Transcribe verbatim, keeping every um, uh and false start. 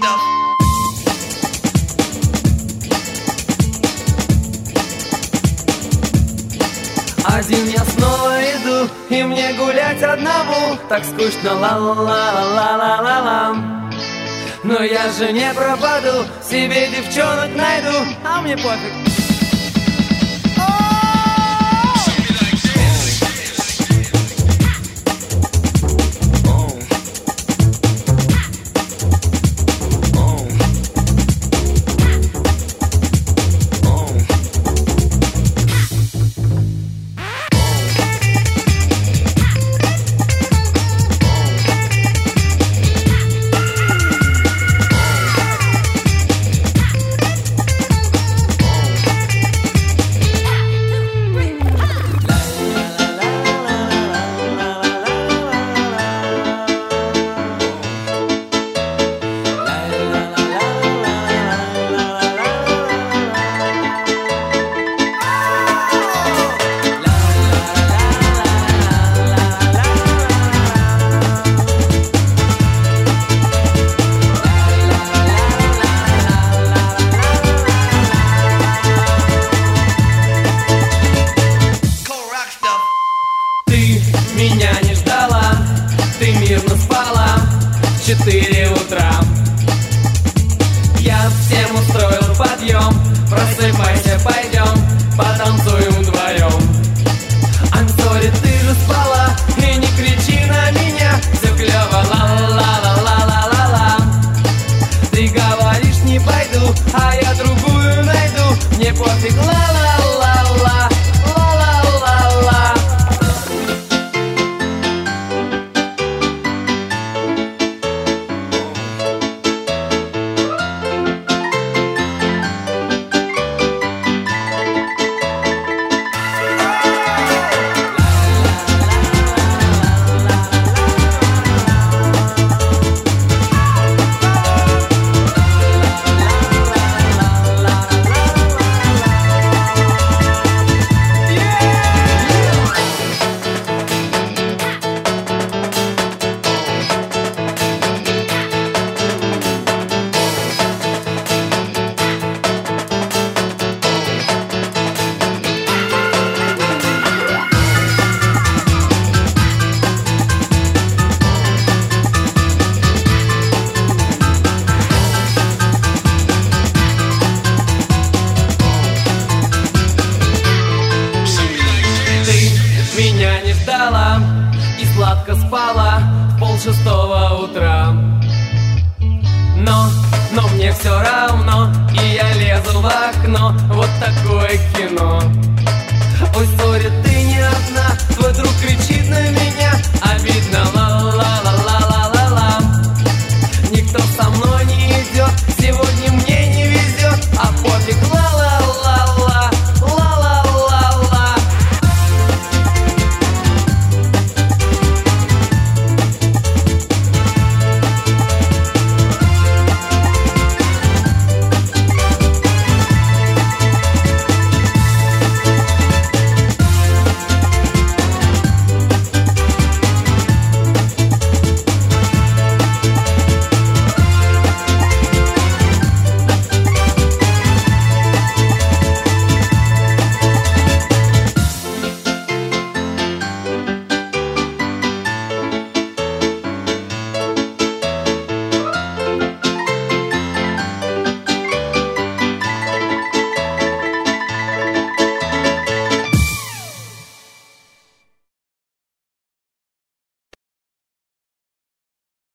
stuff. Один я снова иду, и мне гулять одному так скучно, ла-ла-ла-ла-ла-ла-ла. Но я же не пропаду, себе девчонок найду, а мне пофиг. Меня не ждала, ты мирно спала в четыре утра. Я всем устроил подъем, просыпайся, пойдем, потанцуем вдвоем. I'm sorry, ты же спала, и не кричи на меня, все клево, ла-ла-ла-ла-ла-ла-ла. Ты говоришь, не пойду, а я другую найду, мне пофиг, ла-ла-ла-ла, ла-ла-ла-ла. Меня не ждала и сладко спала в полшестого утра. Но, но мне все равно, и я лезу в окно, вот такое кино. Ой, сори, ты не